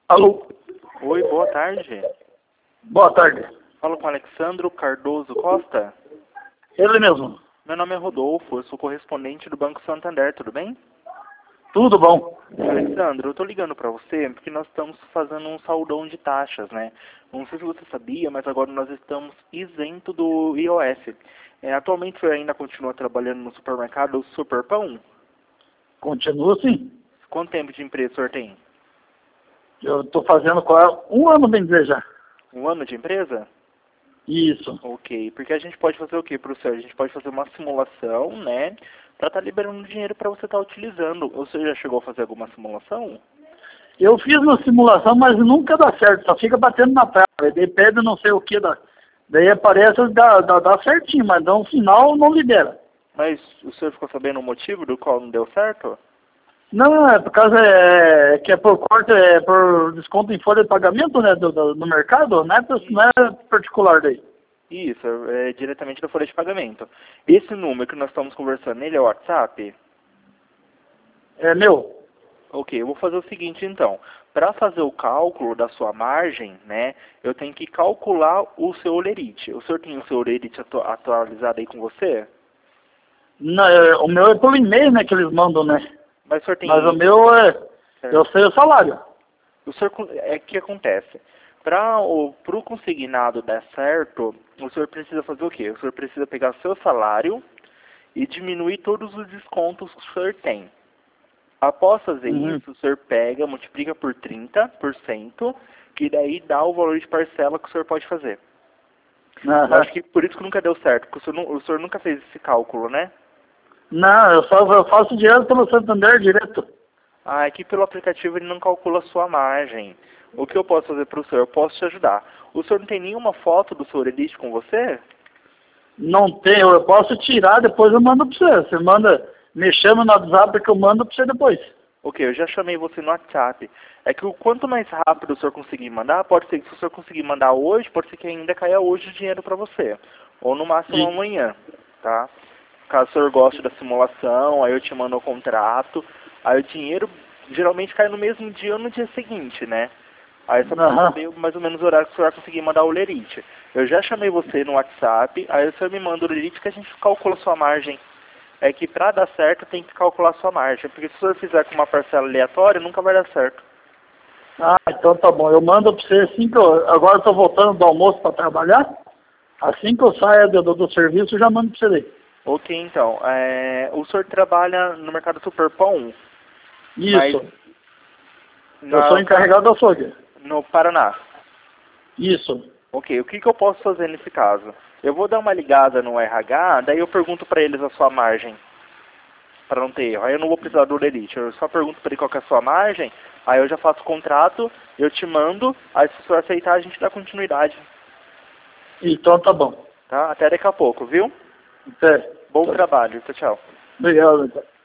Alô? Oi, boa tarde. Boa tarde. Falo com Alexandro Cardoso Costa. Ele mesmo. Meu nome é Rodolfo, eu sou correspondente do Banco Santander, tudo bem? Tudo bom? Alexandro, eu tô ligando pra você porque nós estamos fazendo um saldão de taxas, né? Não sei se você sabia, mas agora nós estamos isento do IOF. Atualmente você ainda continua trabalhando no supermercado Superpão? Continua assim. Quanto tempo de empresa o senhor tem? Eu estou fazendo quase um ano, bem dizer já. Um ano de empresa? Isso. Ok, porque a gente pode fazer o que para o senhor? A gente pode fazer uma simulação, né? Para estar liberando dinheiro para você estar utilizando. Você já chegou a fazer alguma simulação? Eu fiz uma simulação, mas nunca dá certo. Só fica batendo na trave. Daí pede não sei o que. Daí aparece, dá certinho, mas no final não libera. Mas o senhor ficou sabendo o motivo do qual não deu certo? Não, é por causa que é por corte, é por desconto em folha de pagamento, né, do mercado, não é particular daí. Isso, é diretamente da folha de pagamento. Esse número que nós estamos conversando, ele é o WhatsApp? É meu. Ok, eu vou fazer o seguinte então. Para fazer o cálculo da sua margem, né, eu tenho que calcular o seu Olerite. O senhor tem o seu Olerite atualizado aí com você? Não, o meu é pelo e-mail, né, que eles mandam, né? Mas o senhor tem... Mas o meu eu sei o salário. O senhor, que acontece? Para o consignado dar certo, o senhor precisa fazer o quê? O senhor precisa pegar seu salário e diminuir todos os descontos que o senhor tem. Após fazer isso, o senhor pega, multiplica por 30%, que daí dá o valor de parcela que o senhor pode fazer. Eu acho que por isso que nunca deu certo, porque o senhor nunca fez esse cálculo, né? Não, eu faço direto pelo Santander, direto. Ah, aqui pelo aplicativo ele não calcula a sua margem. O que eu posso fazer para o senhor? Eu posso te ajudar. O senhor não tem nenhuma foto do seu Elite com você? Não tenho, eu posso tirar, depois eu mando pra você. Você manda, me chama no WhatsApp que eu mando pra você depois. Ok, eu já chamei você no WhatsApp. É que o quanto mais rápido o senhor conseguir mandar, pode ser que se o senhor conseguir mandar hoje, pode ser que ainda caia hoje o dinheiro para você. Ou no máximo amanhã, tá? Caso o senhor goste da simulação, aí eu te mando o contrato. Aí o dinheiro geralmente cai no mesmo dia ou no dia seguinte, né? Aí só pra saber mais ou menos o horário que o senhor vai conseguir mandar o Lerite. Eu já chamei você no WhatsApp, aí o senhor me manda o Lerite que a gente calcula a sua margem. É que pra dar certo tem que calcular a sua margem, porque se o senhor fizer com uma parcela aleatória, nunca vai dar certo. Ah, então tá bom. Eu mando pra você assim que agora eu tô voltando do almoço pra trabalhar. Assim que eu saia do serviço, eu já mando pra você daí. Ok, então. O senhor trabalha no mercado Superpão? Isso. Eu sou encarregado da açougue. No Paraná? Isso. Ok, o que eu posso fazer nesse caso? Eu vou dar uma ligada no RH, daí eu pergunto para eles a sua margem, para não ter erro. Aí eu não vou precisar do Elite, eu só pergunto para ele qual que é a sua margem, aí eu já faço o contrato, eu te mando, aí se o senhor aceitar a gente dá continuidade. Então tá bom. Tá? Até daqui a pouco, viu? Até. Bom trabalho, tchau, tchau. Obrigado.